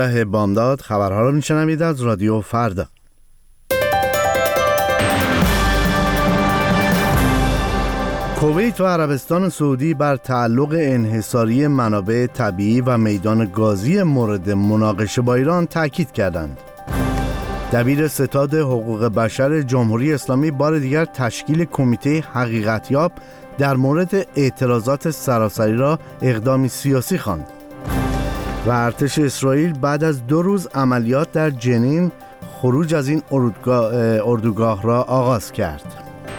بامداد خبرها رو میشنوید از رادیو فردا. کویت و عربستان سعودی بر تعلق انحصاری منابع طبیعی و میدان گازی مورد مناقشه با ایران تاکید کردند. دبیر ستاد حقوق بشر جمهوری اسلامی بار دیگر تشکیل کمیته حقیقتیاب در مورد اعتراضات سراسری را اقدامی سیاسی خواند. و ارتش اسرائیل بعد از 2 روز عملیات در جنین خروج از این اردوگاه را آغاز کرد.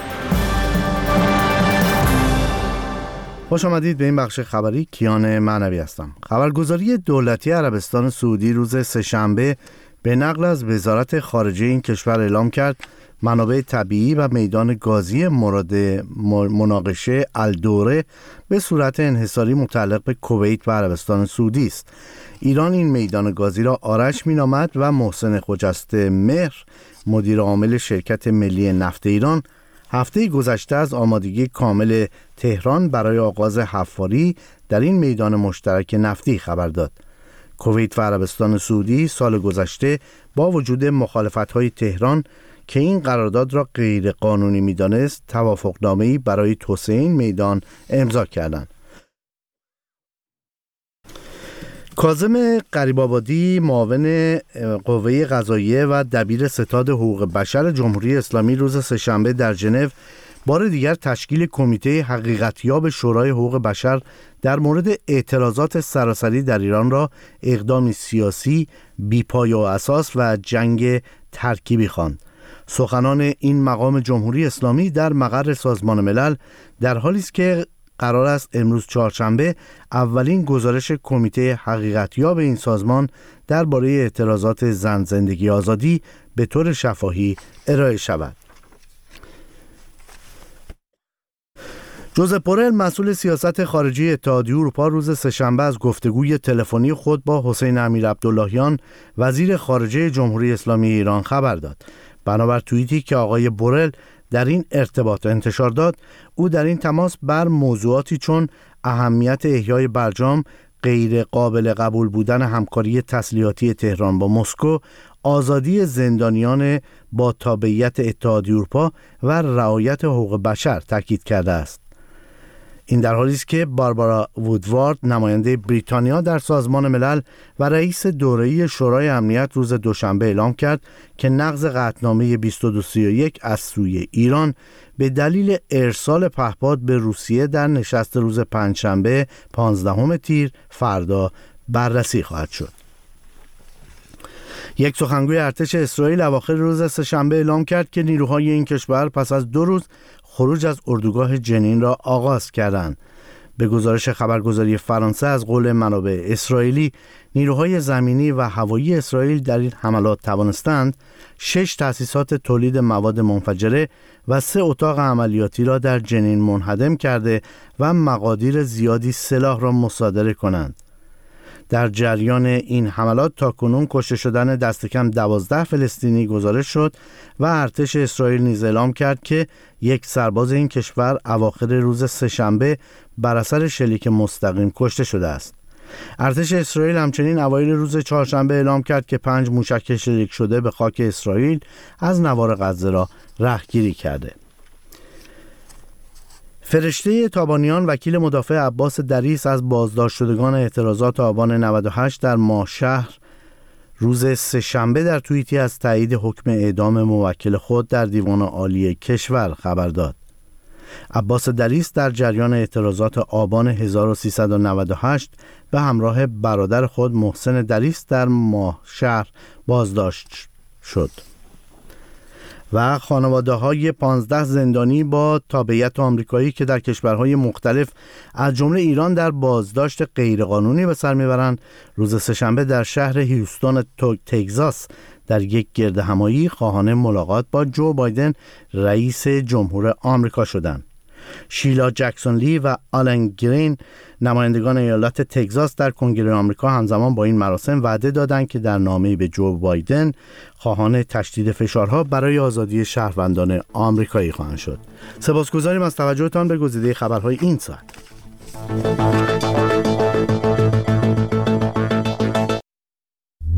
خوش آمدید به این بخش خبری. کیان معنوی هستم. خبرگزاری دولتی عربستان سعودی روز سه‌شنبه به نقل از وزارت خارجه این کشور اعلام کرد منابع طبیعی و میدان گازی مورد مناقشه الدوره به صورت انحصاری متعلق به کویت و عربستان سعودی است. ایران این میدان گازی را آرش مینامد و محسن خجسته مهر مدیر عامل شرکت ملی نفت ایران هفته گذشته از آمادگی کامل تهران برای آغاز حفاری در این میدان مشترک نفتی خبر داد. کویت و عربستان سعودی سال گذشته با وجود مخالفت‌های تهران که این قرارداد را غیر قانونی می‌دانست، توافقنامه‌ای برای توسعه این میدان امضا کردند. کاظم غریب‌آبادی معاون قوه قضاییه و دبیر ستاد حقوق بشر جمهوری اسلامی روز سه‌شنبه در ژنو بار دیگر تشکیل کمیته حقیقتیاب شورای حقوق بشر در مورد اعتراضات سراسری در ایران را اقدامی سیاسی بی‌پایه و اساس و جنگ ترکیبی خواند. سخنان این مقام جمهوری اسلامی در مقر سازمان ملل در حالی است که قرار است امروز چهارشنبه اولین گزارش کمیته حقیقتیاب این سازمان درباره اعتراضات زن زندگی آزادی به طور شفاهی ارائه شود. جوزپ بورل مسئول سیاست خارجی اتحادیه اروپا روز سه‌شنبه از گفتگوی تلفنی خود با حسین امیرعبداللهیان وزیر خارجه جمهوری اسلامی ایران خبر داد. بنابر توییتی که آقای بورل در این ارتباط انتشار داد، او در این تماس بر موضوعاتی چون اهمیت احیای برجام، غیر قابل قبول بودن همکاری تسلیحاتی تهران با مسکو، آزادی زندانیان با تابعیت اتحادیه اروپا و رعایت حقوق بشر تاکید کرده است. این در حالی است که باربارا وودوارد نماینده بریتانیا در سازمان ملل و رئیس دوره‌ای شورای امنیت روز دوشنبه اعلام کرد که نقض قطعنامه 2231 از سوی ایران به دلیل ارسال پهپاد به روسیه در نشست روز پنجشنبه 15 تیر فردا بررسی خواهد شد. یک سخنگوی ارتش اسرائیل اواخر روز سه‌شنبه اعلام کرد که نیروهای این کشور پس از 2 روز خروج از اردوگاه جنین را آغاز کردند. به گزارش خبرگزاری فرانسه از قول منابع اسرائیلی، نیروهای زمینی و هوایی اسرائیل در این حملات توانستند 6 تأسیسات تولید مواد منفجره و 3 اتاق عملیاتی را در جنین منهدم کرده و مقادیر زیادی سلاح را مصادره کنند. در جریان این حملات تاکنون کشته شدن دست کم 12 فلسطینی گزارش شد و ارتش اسرائیل نیز اعلام کرد که یک سرباز این کشور اواخر روز سه‌شنبه بر اثر شلیک مستقیم کشته شده است. ارتش اسرائیل همچنین اوایل روز چهارشنبه اعلام کرد که 5 موشک شلیک شده به خاک اسرائیل از نوار غزه را رهگیری کرده. فرشته تابانیان وکیل مدافع عباس دریس از بازداشت شدگان اعتراضات آبان 98 در ماهشهر روز سه‌شنبه در توییتی از تایید حکم اعدام موکل خود در دیوان عالی کشور خبر داد. عباس دریس در جریان اعتراضات آبان 1398 به همراه برادر خود محسن دریس در ماهشهر بازداشت شد و خانواده‌های 15 زندانی با تابعیت آمریکایی که در کشورهای مختلف از جمله ایران در بازداشت غیرقانونی به سر میبرند روز سه‌شنبه در شهر هیوستون تگزاس در یک گردهمایی خواهان ملاقات با جو بایدن رئیس جمهور آمریکا شدند. شیلا جکسون لی و آلن گرین نمایندگان ایالت تگزاس در کنگره آمریکا همزمان با این مراسم وعده دادند که در نامه‌ای به جو بایدن خواهان تشدید فشارها برای آزادی شهروندان آمریکایی خواهند شد. سپاسگزاریم از توجهتان به گزیده خبرهای این ساعت.